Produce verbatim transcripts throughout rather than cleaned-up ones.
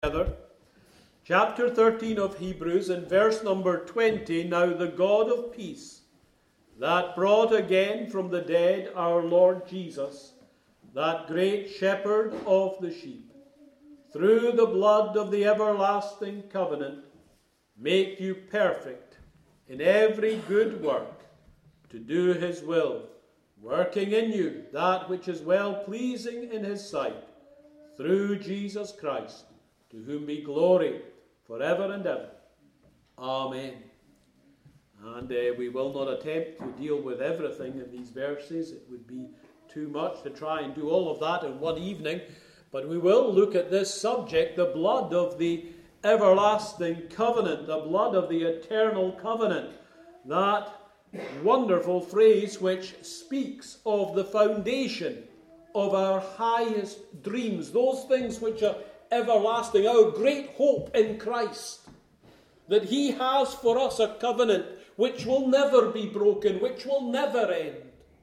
together. Chapter thirteen of Hebrews and verse number twenty. Now the God of peace, that brought again from the dead our Lord Jesus, that great shepherd of the sheep, through the blood of the everlasting covenant, make you perfect in every good work, to do his will, working in you that which is well-pleasing in his sight, through Jesus Christ, to whom be glory forever and ever. Amen. And uh, we will not attempt to deal with everything in these verses. It would be too much to try and do all of that in one evening. But we will look at this subject, the blood of the everlasting covenant, the blood of the eternal covenant. That wonderful phrase which speaks of the foundation of our highest dreams, those things which are everlasting, our great hope in Christ, that he has for us a covenant which will never be broken, which will never end.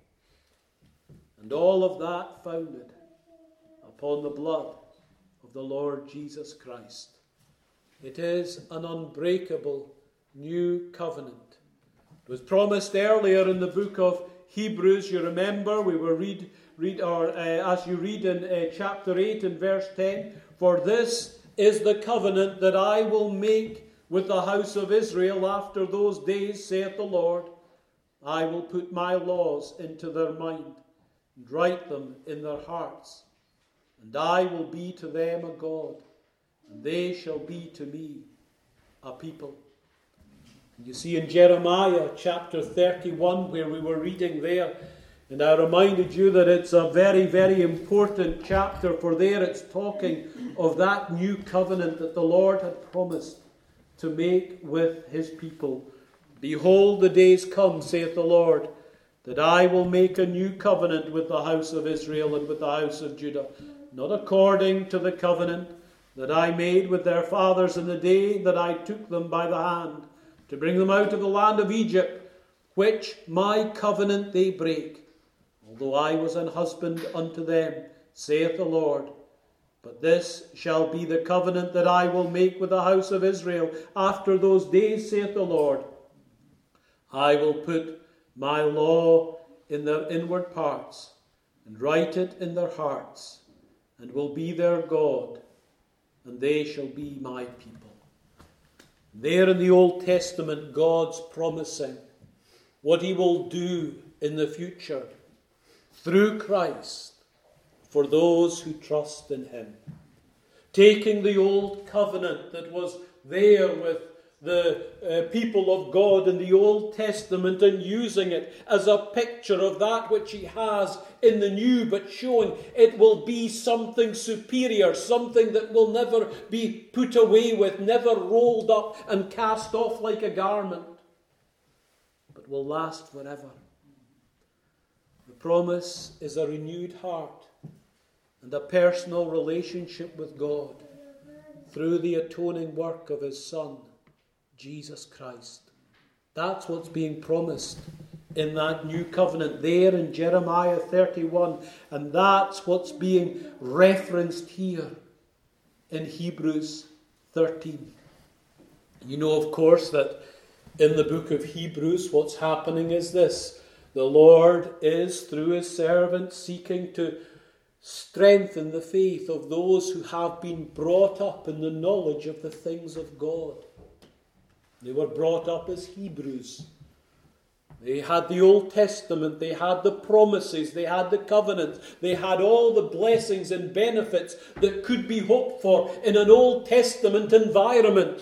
And all of that founded upon the blood of the Lord Jesus Christ. It is an unbreakable new covenant. It was promised earlier in the book of Hebrews. You remember, we will read, read or uh, as you read in uh, chapter eight and verse ten, for this is the covenant that I will make with the house of Israel after those days, saith the Lord. I will put my laws into their mind, and write them in their hearts. And I will be to them a God, and they shall be to me a people. You see in Jeremiah chapter thirty-one, where we were reading there, and I reminded you that it's a very, very important chapter, for there it's talking of that new covenant that the Lord had promised to make with his people. Behold, the days come, saith the Lord, that I will make a new covenant with the house of Israel and with the house of Judah, not according to the covenant that I made with their fathers in the day that I took them by the hand, to bring them out of the land of Egypt, which my covenant they break, although I was an husband unto them, saith the Lord. But this shall be the covenant that I will make with the house of Israel after those days, saith the Lord. I will put my law in their inward parts, and write it in their hearts, and will be their God, and they shall be my people. There in the Old Testament, God's promising what he will do in the future through Christ for those who trust in him. Taking the old covenant that was there with the uh, people of God in the Old Testament and using it as a picture of that which he has in the new, but showing it will be something superior, something that will never be put away with, never rolled up and cast off like a garment, but will last forever. The promise is a renewed heart and a personal relationship with God through the atoning work of his Son, Jesus Christ. That's what's being promised in that new covenant there in Jeremiah thirty-one. And that's what's being referenced here in Hebrews thirteen. You know, of course, that in the book of Hebrews, what's happening is this. The Lord is, through his servant, seeking to strengthen the faith of those who have been brought up in the knowledge of the things of God. They were brought up as Hebrews. They had the Old Testament, they had the promises, they had the covenants, they had all the blessings and benefits that could be hoped for in an Old Testament environment.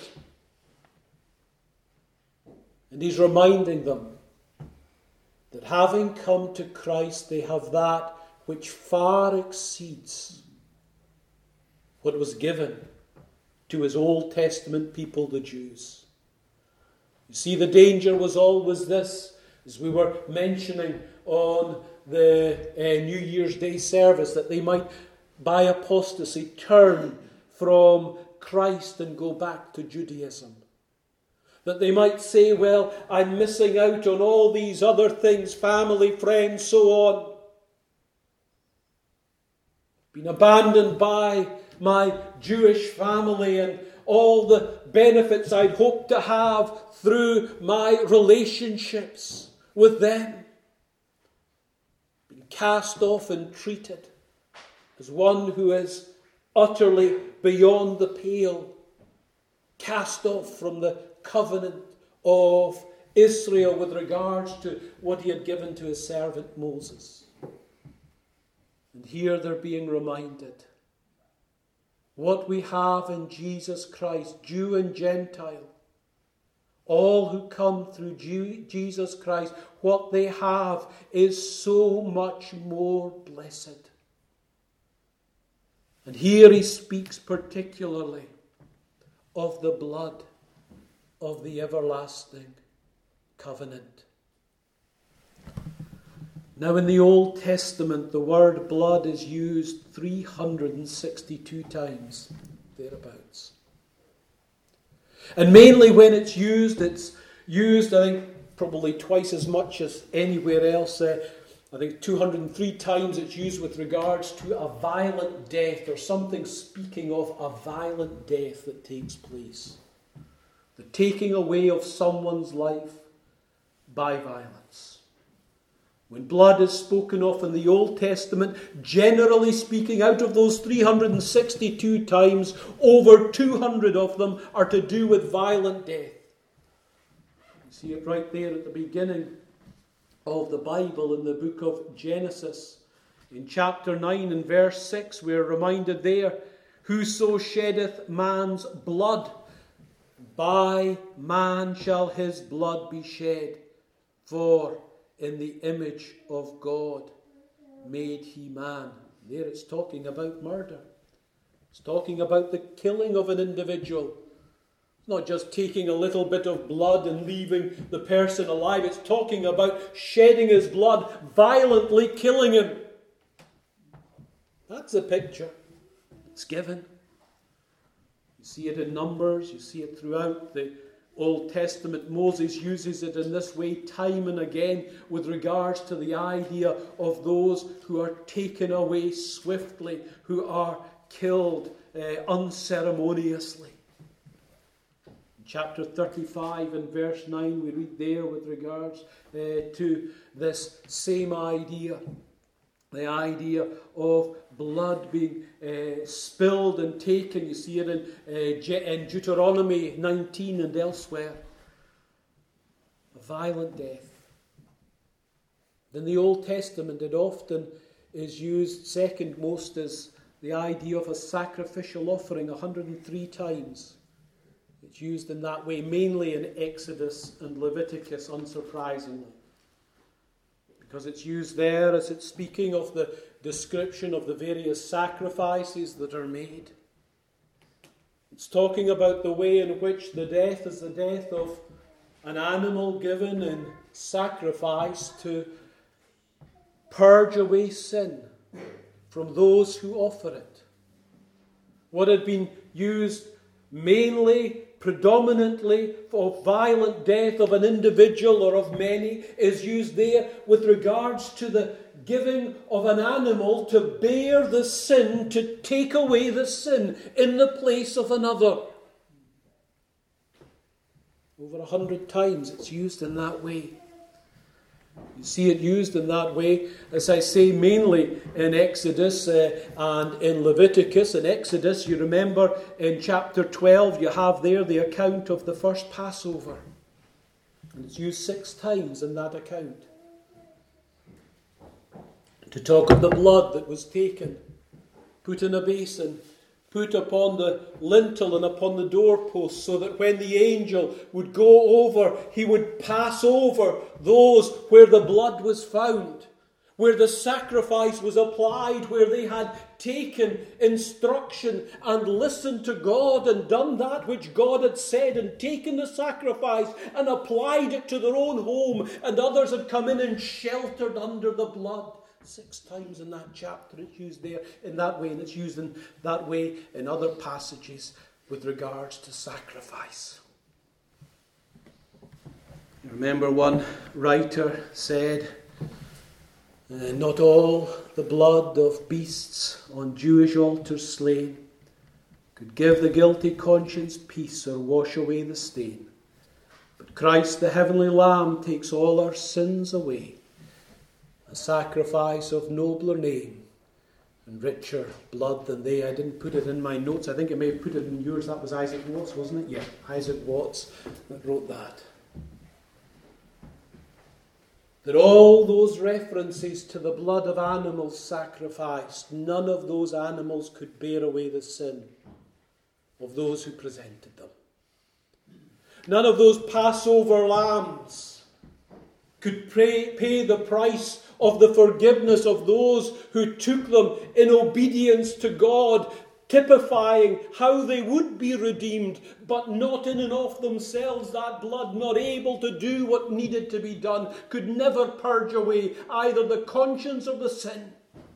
And he's reminding them that having come to Christ, they have that which far exceeds what was given to his Old Testament people, the Jews. You see, the danger was always this, as we were mentioning on the uh, New Year's Day service, that they might, by apostasy, turn from Christ and go back to Judaism. That they might say, well, I'm missing out on all these other things, family, friends, so on. Been abandoned by my Jewish family and all the benefits I'd hoped to have through my relationships with them. Been cast off and treated as one who is utterly beyond the pale, cast off from the covenant of Israel with regards to what he had given to his servant Moses. And here they're being reminded what we have in Jesus Christ, Jew and Gentile, all who come through Jew, Jesus Christ, what they have is so much more blessed. And here he speaks particularly of the blood of the everlasting covenant. Now in the Old Testament, the word blood is used three hundred sixty-two times, thereabouts. And mainly when it's used, it's used, I think, probably twice as much as anywhere else. Uh, I think two hundred three times it's used with regards to a violent death, or something speaking of a violent death that takes place. The taking away of someone's life by violence. When blood is spoken of in the Old Testament, generally speaking, out of those three hundred sixty-two times, over two hundred of them are to do with violent death. You see it right there at the beginning of the Bible in the book of Genesis. In chapter nine and verse six, we are reminded there, whoso sheddeth man's blood, by man shall his blood be shed, for in the image of God made he man. There it's talking about murder. It's talking about the killing of an individual. It's not just taking a little bit of blood and leaving the person alive. It's talking about shedding his blood, violently killing him. That's a picture. It's given. You see it in Numbers. You see it throughout the Old Testament. Moses uses it in this way time and again with regards to the idea of those who are taken away swiftly, who are killed uh, unceremoniously. In chapter thirty-five and verse nine, we read there with regards uh, to this same idea. The idea of blood being uh, spilled and taken. You see it in, uh, Je- in Deuteronomy nineteen and elsewhere. A violent death. In the Old Testament, it often is used second most as the idea of a sacrificial offering, one hundred three times. It's used in that way, mainly in Exodus and Leviticus, unsurprisingly. Because it's used there as it's speaking of the description of the various sacrifices that are made. It's talking about the way in which the death is the death of an animal given in sacrifice to purge away sin from those who offer it. What had been used mainly, predominantly for violent death of an individual or of many is used there with regards to the giving of an animal to bear the sin, to take away the sin in the place of another. Over a hundred times it's used in that way. You see it used in that way, as I say, mainly in Exodus uh, and in Leviticus. In Exodus, you remember in chapter twelve, you have there the account of the first Passover. And it's used six times in that account. To talk of the blood that was taken, put in a basin, put upon the lintel and upon the doorpost, so that when the angel would go over, he would pass over those where the blood was found, where the sacrifice was applied, where they had taken instruction and listened to God and done that which God had said and taken the sacrifice and applied it to their own home, and others had come in and sheltered under the blood. Six times in that chapter it's used there in that way, and it's used in that way in other passages with regards to sacrifice. You remember one writer said, uh, not all the blood of beasts on Jewish altars slain could give the guilty conscience peace or wash away the stain. But Christ, the heavenly Lamb, takes all our sins away, a sacrifice of nobler name and richer blood than they. I didn't put it in my notes. I think I may have put it in yours. That was Isaac Watts, wasn't it? Yeah, Isaac Watts that wrote that. That all those references to the blood of animals sacrificed, none of those animals could bear away the sin of those who presented them. None of those Passover lambs could pay, pay the price of the forgiveness of those who took them in obedience to God, typifying how they would be redeemed, but not in and of themselves. That blood, not able to do what needed to be done, could never purge away either the conscience or the sin.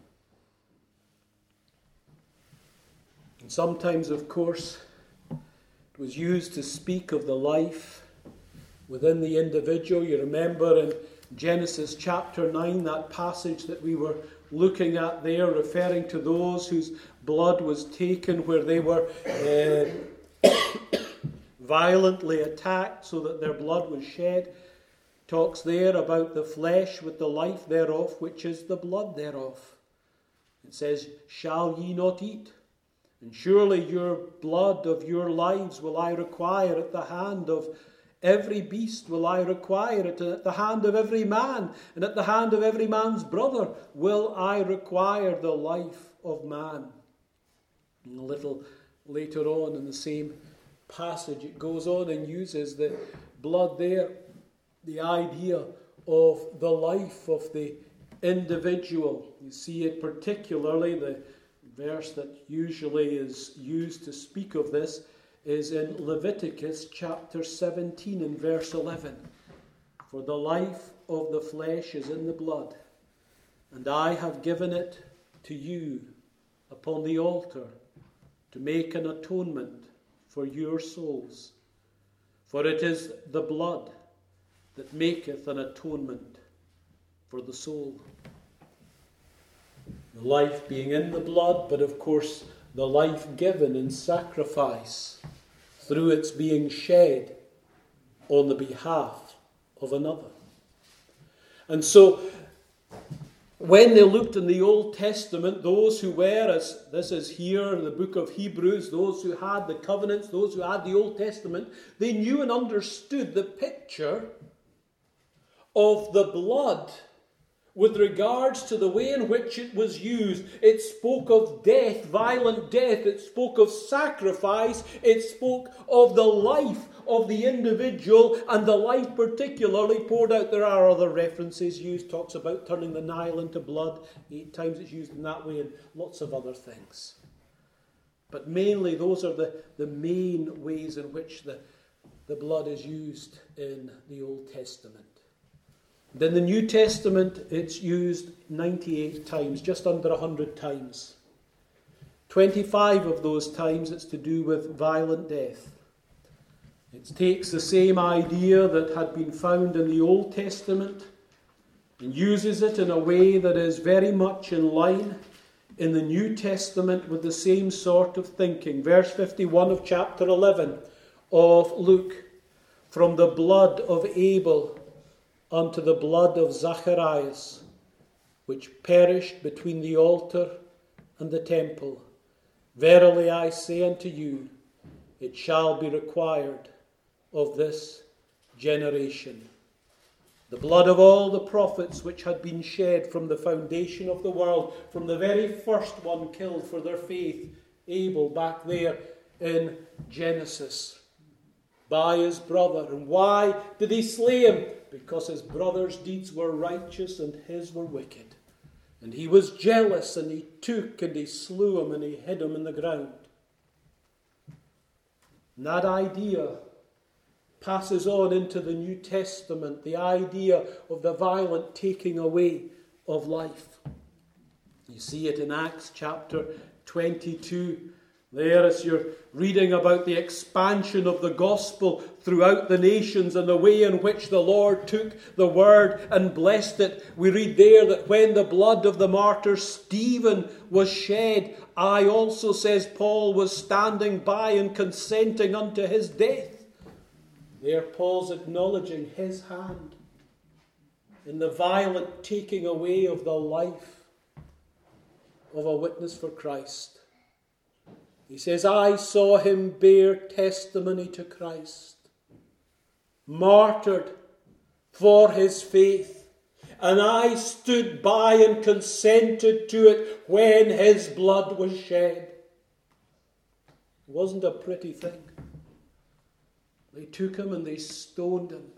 And sometimes, of course, it was used to speak of the life within the individual. You remember in Genesis chapter nine, that passage that we were looking at there, referring to those whose blood was taken where they were uh, violently attacked so that their blood was shed. Talks there about the flesh with the life thereof, which is the blood thereof. It says, shall ye not eat? And surely your blood of your lives will I require at the hand of every beast, will I require it, and at the hand of every man, and at the hand of every man's brother will I require the life of man. And a little later on in the same passage, it goes on and uses the blood there, the idea of the life of the individual. You see it particularly, the verse that usually is used to speak of this is in Leviticus chapter seventeen and verse eleven. For the life of the flesh is in the blood, and I have given it to you upon the altar to make an atonement for your souls. For it is the blood that maketh an atonement for the soul. The life being in the blood, but of course the life given in sacrifice through its being shed on the behalf of another. And so, when they looked in the Old Testament, those who were, as this is here in the book of Hebrews, those who had the covenants, those who had the Old Testament, they knew and understood the picture of the blood with regards to the way in which it was used. It spoke of death, violent death. It spoke of sacrifice. It spoke of the life of the individual, and the life particularly poured out. There are other references used. Talks about turning the Nile into blood. Eight times it's used in that way, and lots of other things. But mainly those are the, the main ways in which the, the blood is used in the Old Testament. In the New Testament, it's used ninety-eight times, just under one hundred times. twenty-five of those times it's to do with violent death. It takes the same idea that had been found in the Old Testament and uses it in a way that is very much in line in the New Testament with the same sort of thinking. Verse fifty-one of chapter eleven of Luke, from the blood of Abel unto the blood of Zacharias, which perished between the altar and the temple. Verily I say unto you, it shall be required of this generation. The blood of all the prophets which had been shed from the foundation of the world, from the very first one killed for their faith, Abel, back there in Genesis, by his brother. And why did he slay him? Because his brother's deeds were righteous and his were wicked. And he was jealous, and he took and he slew him and he hid him in the ground. And that idea passes on into the New Testament, the idea of the violent taking away of life. You see it in Acts chapter twenty-two, There, as you're reading about the expansion of the gospel throughout the nations and the way in which the Lord took the word and blessed it, we read there that when the blood of the martyr Stephen was shed, I also, says Paul, was standing by and consenting unto his death. There Paul's acknowledging his hand in the violent taking away of the life of a witness for Christ. He says, I saw him bear testimony to Christ, martyred for his faith, and I stood by and consented to it when his blood was shed. It wasn't a pretty thing. They took him and they stoned him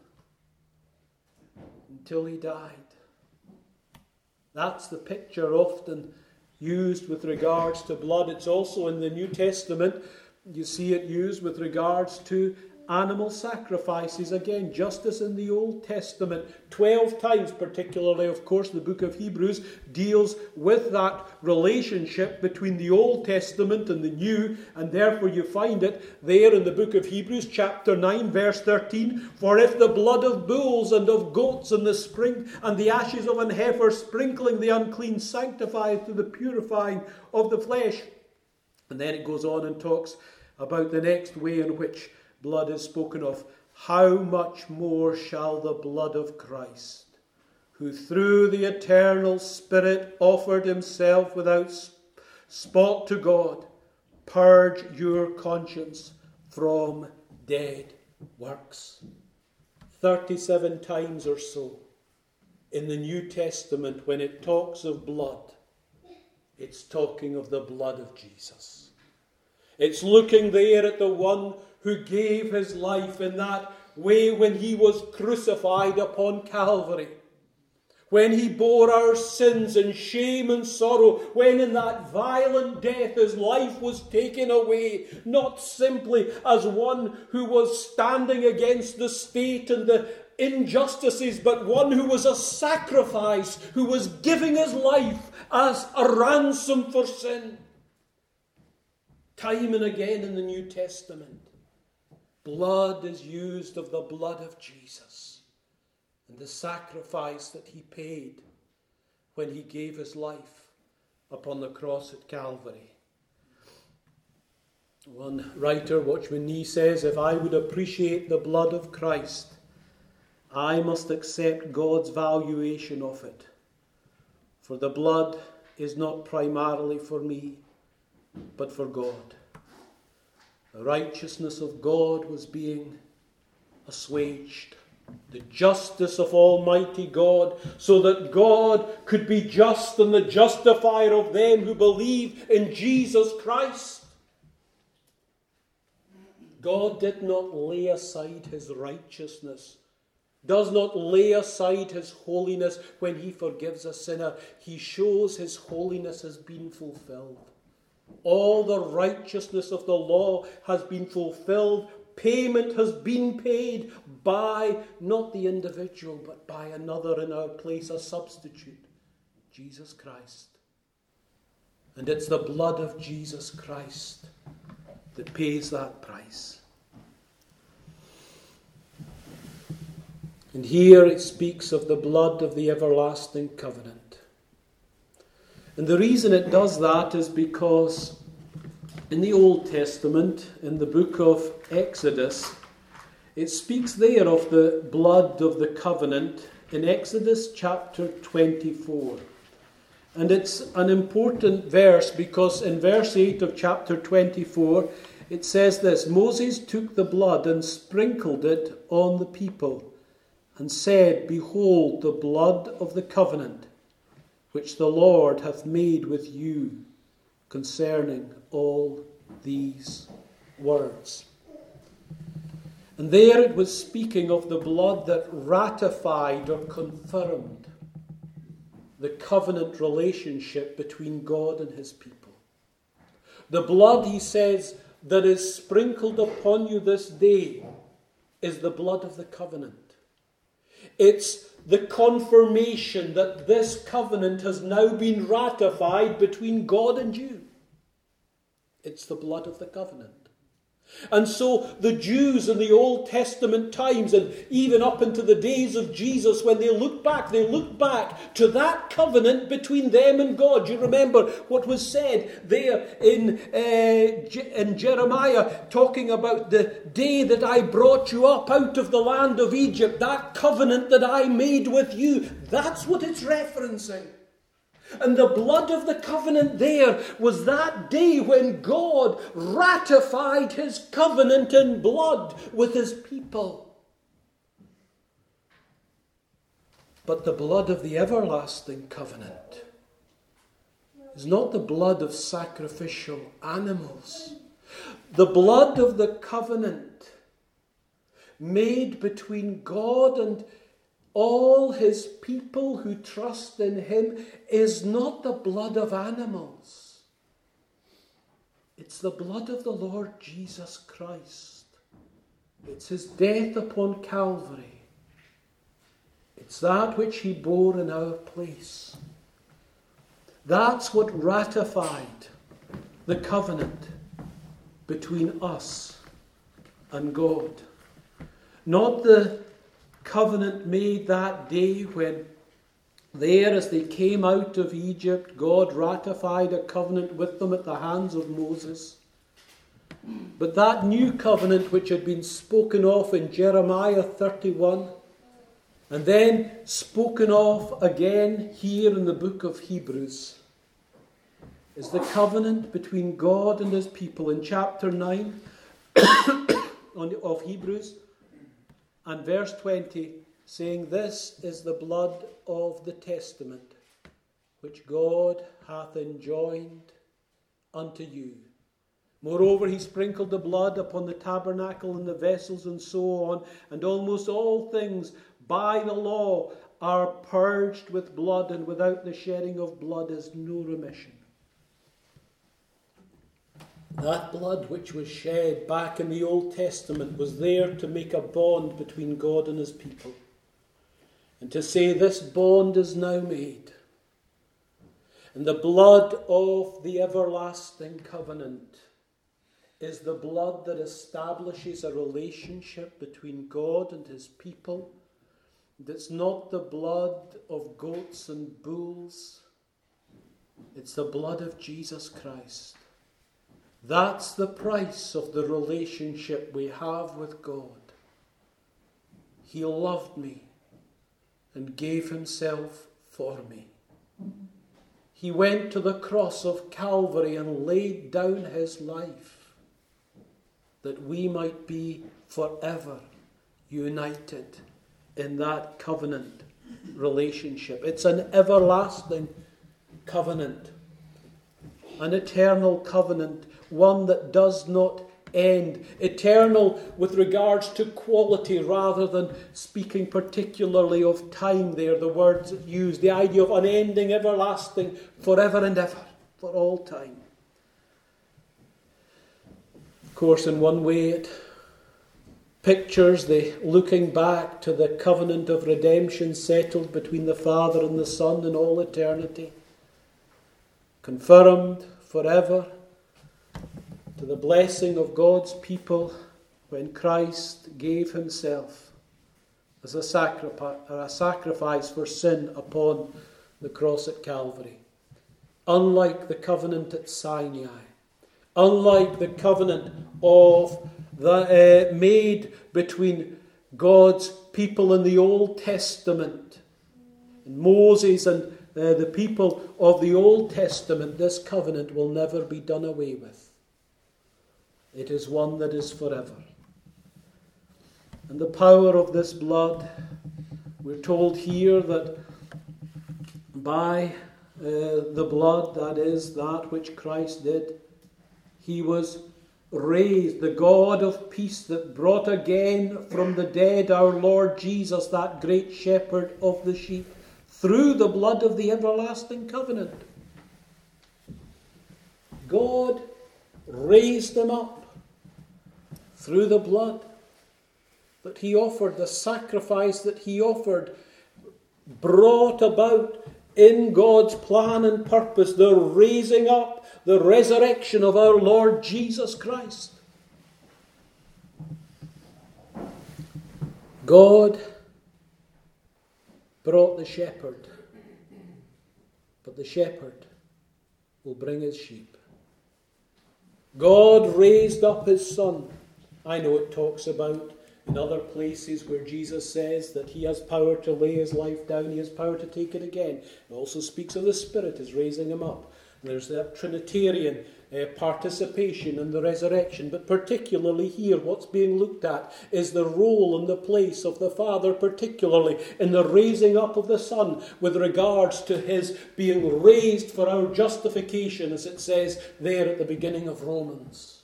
until he died. That's the picture often used with regards to blood. It's also in the New Testament. You see it used with regards to animal sacrifices. Again, just as in the Old Testament. Twelve times, particularly, of course, the book of Hebrews deals with that relationship between the Old Testament and the New, and therefore you find it there in the book of Hebrews, chapter nine, verse thirteen. For if the blood of bulls and of goats and the spring and the ashes of an heifer sprinkling the unclean sanctifies to the purifying of the flesh. And then it goes on and talks about the next way in which blood is spoken of. How much more shall the blood of Christ, who through the eternal Spirit offered himself without spot to God, purge your conscience from dead works. thirty-seven times or so in the New Testament, when it talks of blood, it's talking of the blood of Jesus. It's looking there at the one who gave his life in that way when he was crucified upon Calvary. When he bore our sins and shame and sorrow, when in that violent death his life was taken away, not simply as one who was standing against the state and the injustices, but one who was a sacrifice, who was giving his life as a ransom for sin. Time and again in the New Testament, blood is used of the blood of Jesus and the sacrifice that he paid when he gave his life upon the cross at Calvary. One writer, Watchman Nee, says, if I would appreciate the blood of Christ, I must accept God's valuation of it. For the blood is not primarily for me, but for God. The righteousness of God was being assuaged. The justice of Almighty God, so that God could be just and the justifier of them who believe in Jesus Christ. God did not lay aside his righteousness, does not lay aside his holiness when he forgives a sinner. He shows his holiness has been fulfilled. All the righteousness of the law has been fulfilled. Payment has been paid by not the individual, but by another in our place, a substitute, Jesus Christ. And it's the blood of Jesus Christ that pays that price. And here it speaks of the blood of the everlasting covenant. And the reason it does that is because in the Old Testament, in the book of Exodus, it speaks there of the blood of the covenant in Exodus chapter twenty-four. And it's an important verse because in verse eight of chapter twenty-four, it says this, Moses took the blood and sprinkled it on the people and said, Behold, the blood of the covenant, which the Lord hath made with you concerning all these words. And there it was speaking of the blood that ratified or confirmed the covenant relationship between God and his people. The blood, he says, that is sprinkled upon you this day is the blood of the covenant. It's the confirmation that this covenant has now been ratified between God and you. It's the blood of the covenant. And so the Jews in the Old Testament times, and even up into the days of Jesus, when they look back, they look back to that covenant between them and God. You remember what was said there in, uh, in Jeremiah, talking about the day that I brought you up out of the land of Egypt, that covenant that I made with you. That's what it's referencing. And the blood of the covenant there was that day when God ratified his covenant in blood with his people. But the blood of the everlasting covenant is not the blood of sacrificial animals. The blood of the covenant made between God and all his people who trust in him is not the blood of animals. It's the blood of the Lord Jesus Christ. It's his death upon Calvary. It's that which he bore in our place. That's what ratified the covenant between us and God. Not the covenant made that day when there, as they came out of Egypt, God ratified a covenant with them at the hands of Moses. But that new covenant which had been spoken of in Jeremiah thirty-one, and then spoken of again here in the book of Hebrews, is the covenant between God and his people in chapter nine of Hebrews. And verse twenty, saying, this is the blood of the testament, which God hath enjoined unto you. Moreover, he sprinkled the blood upon the tabernacle and the vessels and so on, and almost all things by the law are purged with blood, and without the shedding of blood is no remission. That blood which was shed back in the Old Testament was there to make a bond between God and his people. And to say this bond is now made. And the blood of the everlasting covenant is the blood that establishes a relationship between God and his people. It's not the blood of goats and bulls. It's the blood of Jesus Christ. That's the price of the relationship we have with God. He loved me and gave himself for me. He went to the cross of Calvary and laid down his life that we might be forever united in that covenant relationship. It's an everlasting covenant, an eternal covenant, one that does not end. Eternal with regards to quality rather than speaking particularly of time there, the words used, the idea of unending, everlasting, forever and ever, for all time. Of course, in one way it pictures the looking back to the covenant of redemption settled between the Father and the Son in all eternity, confirmed forever, to the blessing of God's people when Christ gave himself as a sacrifice, a sacrifice for sin upon the cross at Calvary. Unlike the covenant at Sinai, unlike the covenant of the uh, made between God's people in the Old Testament, and Moses and uh, the people of the Old Testament, this covenant will never be done away with. It is one that is forever. And the power of this blood, we're told here that by uh, the blood, that is, that which Christ did, he was raised, the God of peace that brought again from the dead our Lord Jesus, that great shepherd of the sheep, through the blood of the everlasting covenant. God raised him up through the blood that he offered, the sacrifice that he offered, brought about in God's plan and purpose the raising up the resurrection of our Lord Jesus Christ. God brought the shepherd, but the shepherd will bring his sheep. God raised up his Son. I know it talks about in other places where Jesus says that he has power to lay his life down, he has power to take it again. It also speaks of the Spirit as raising him up. There's that Trinitarian uh, participation in the resurrection. But particularly here, what's being looked at is the role and the place of the Father, particularly in the raising up of the Son, with regards to his being raised for our justification, as it says there at the beginning of Romans.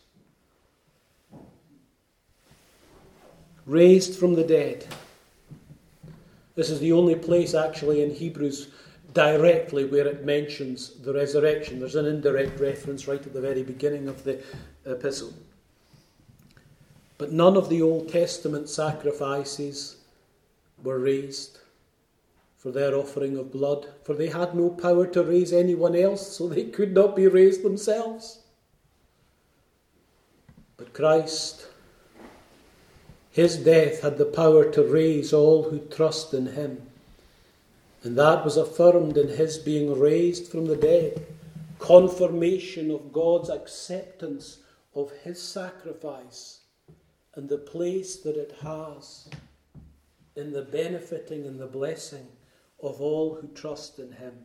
Raised from the dead. This is the only place actually in Hebrews directly where it mentions the resurrection. There's an indirect reference right at the very beginning of the epistle. But none of the Old Testament sacrifices were raised for their offering of blood, for they had no power to raise anyone else, so they could not be raised themselves. But Christ, his death had the power to raise all who trust in him. And that was affirmed in his being raised from the dead. Confirmation of God's acceptance of his sacrifice and the place that it has in the benefiting and the blessing of all who trust in him.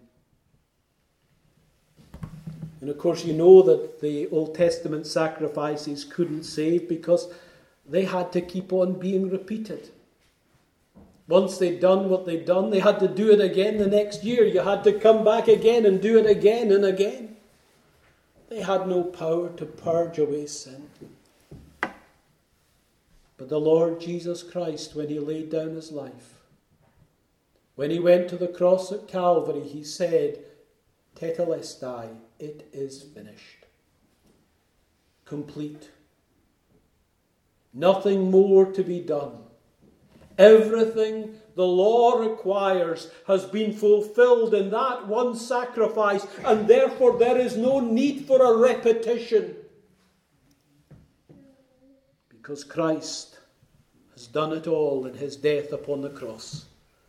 And of course you know that the Old Testament sacrifices couldn't save because they had to keep on being repeated. Once they'd done what they'd done, they had to do it again the next year. You had to come back again and do it again and again. They had no power to purge away sin. But the Lord Jesus Christ, when he laid down his life, when he went to the cross at Calvary, he said, Tetelestai, it is finished. Complete. Nothing more to be done. Everything the law requires has been fulfilled in that one sacrifice, and therefore there is no need for a repetition. Because Christ has done it all in his death upon the cross.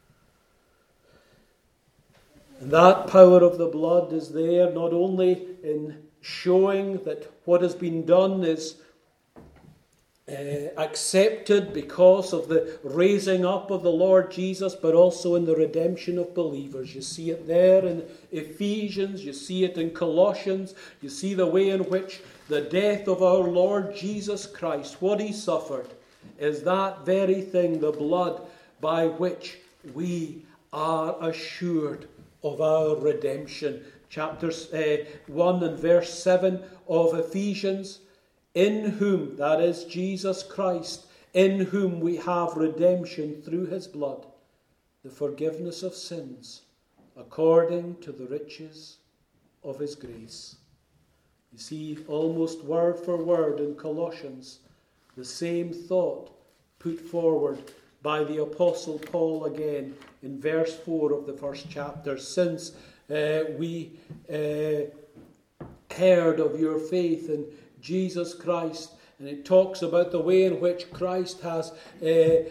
And that power of the blood is there not only in showing that what has been done is Uh, accepted because of the raising up of the Lord Jesus, but also in the redemption of believers. You see it there in Ephesians, you see it in Colossians, you see the way in which the death of our Lord Jesus Christ, what he suffered, is that very thing, the blood by which we are assured of our redemption. Chapter uh, one and verse seven of Ephesians. In whom, that is Jesus Christ, in whom we have redemption through his blood, the forgiveness of sins, according to the riches of his grace. You see, almost word for word in Colossians, the same thought put forward by the Apostle Paul again in verse four of the first chapter. Since uh, we uh, heard of your faith in Jesus Christ, and it talks about the way in which Christ has uh,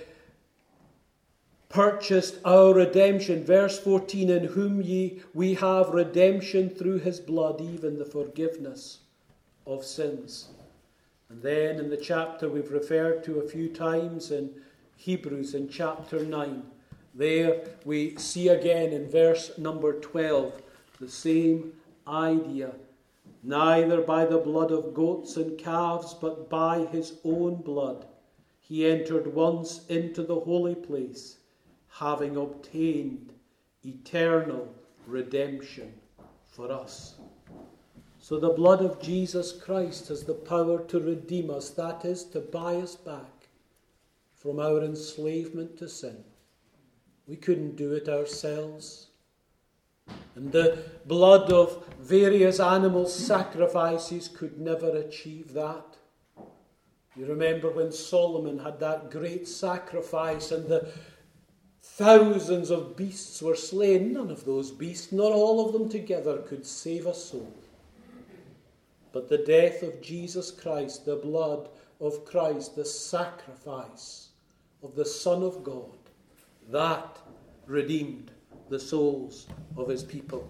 purchased our redemption. Verse fourteen, in whom ye we have redemption through his blood, even the forgiveness of sins. And then in the chapter we've referred to a few times in Hebrews, in chapter nine, there we see again in verse number twelve the same idea. Neither by the blood of goats and calves, but by his own blood, he entered once into the holy place, having obtained eternal redemption for us. So the blood of Jesus Christ has the power to redeem us, that is, to buy us back from our enslavement to sin. We couldn't do it ourselves. And the blood of various animal sacrifices could never achieve that. You remember when Solomon had that great sacrifice and the thousands of beasts were slain. None of those beasts, not all of them together, could save a soul. but the death of Jesus Christ, the blood of Christ, the sacrifice of the Son of God, that redeemed the souls of his people.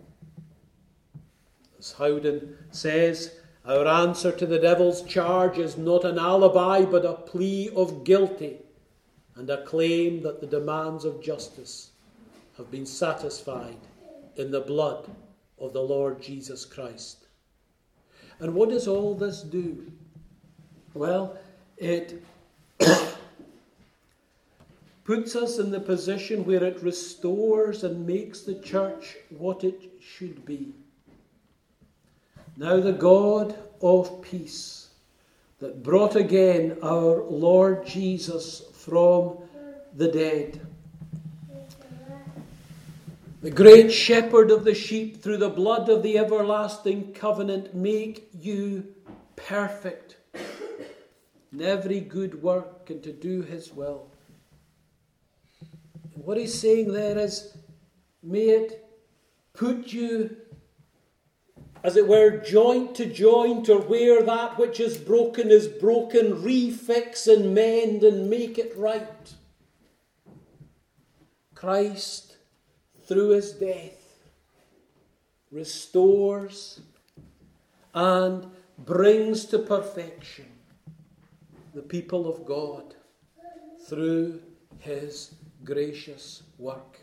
As Howden says, our answer to the devil's charge is not an alibi, but a plea of guilty and a claim that the demands of justice have been satisfied in the blood of the Lord Jesus Christ. And what does all this do? Well, it puts us in the position where it restores and makes the church what it should be. Now the God of peace, that brought again our Lord Jesus from the dead, the great shepherd of the sheep, through the blood of the everlasting covenant, make you perfect in every good work and to do his will. And what he's saying there is, may it put you, as it were, joint to joint, or where that which is broken is broken, refix and mend and make it right. Christ, through his death, restores and brings to perfection the people of God through his gracious work.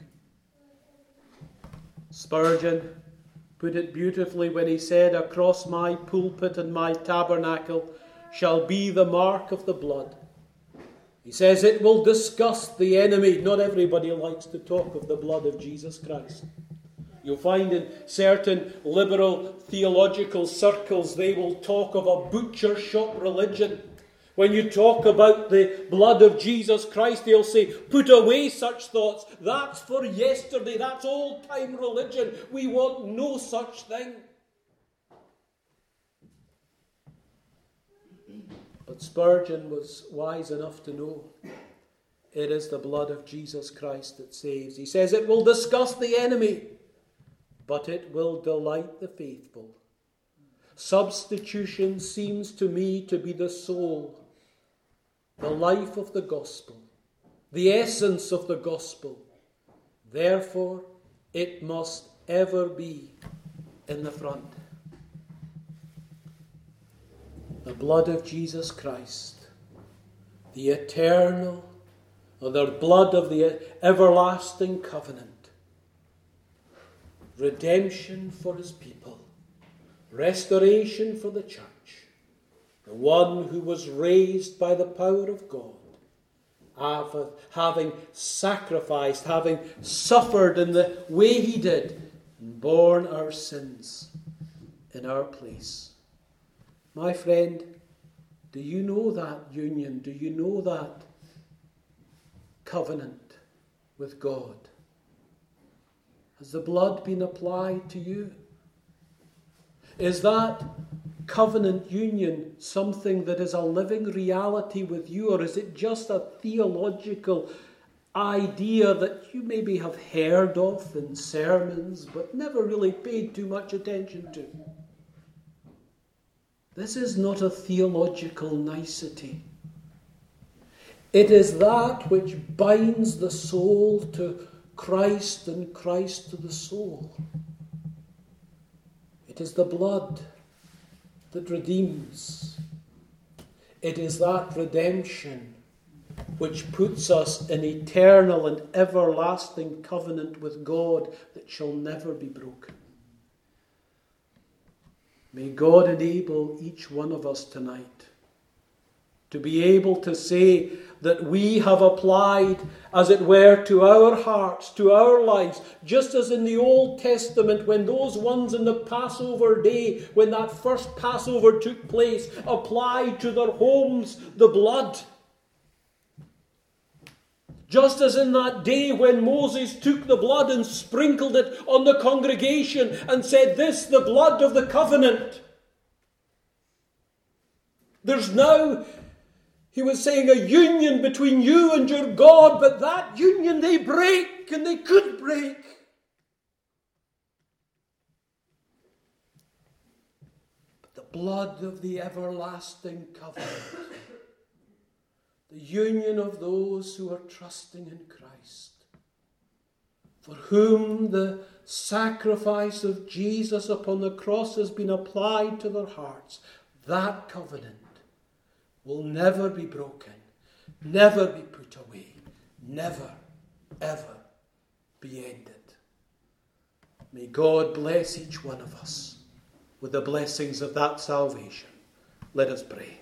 Spurgeon put it beautifully when he said, across my pulpit and my tabernacle shall be the mark of the blood. He says it will disgust the enemy. Not everybody likes to talk of the blood of Jesus Christ. You'll find in certain liberal theological circles they will talk of a butcher shop religion. When you talk about the blood of Jesus Christ, they'll say, put away such thoughts. That's for yesterday. That's old-time religion. We want no such thing. But Spurgeon was wise enough to know it is the blood of Jesus Christ that saves. He says it will disgust the enemy, but it will delight the faithful. Substitution seems to me to be the soul, the life of the gospel, the essence of the gospel. Therefore, it must ever be in the front. The blood of Jesus Christ, the eternal, or the blood of the everlasting covenant, redemption for his people, restoration for the church, the one who was raised by the power of God, having sacrificed, having suffered in the way he did, and borne our sins in our place. My friend, do you know that union? Do you know that covenant with God? Has the blood been applied to you? Is that covenant union something that is a living reality with you, or is it just a theological idea that you maybe have heard of in sermons but never really paid too much attention to? This is not a theological nicety. It is that which binds the soul to Christ and Christ to the soul. It is the blood that redeems. It is that redemption which puts us in eternal and everlasting covenant with God that shall never be broken. May God enable each one of us tonight to be able to say that we have applied, as it were, to our hearts, to our lives, just as in the Old Testament, when those ones in the Passover day, when that first Passover took place, applied to their homes the blood. Just as in that day when Moses took the blood and sprinkled it on the congregation and said, "This, the blood of the covenant." There's now, he was saying, a union between you and your God, but that union they break, and they could break. But the blood of the everlasting covenant, the union of those who are trusting in Christ, for whom the sacrifice of Jesus upon the cross has been applied to their hearts, that covenant will never be broken, never be put away, never, ever be ended. May God bless each one of us with the blessings of that salvation. Let us pray.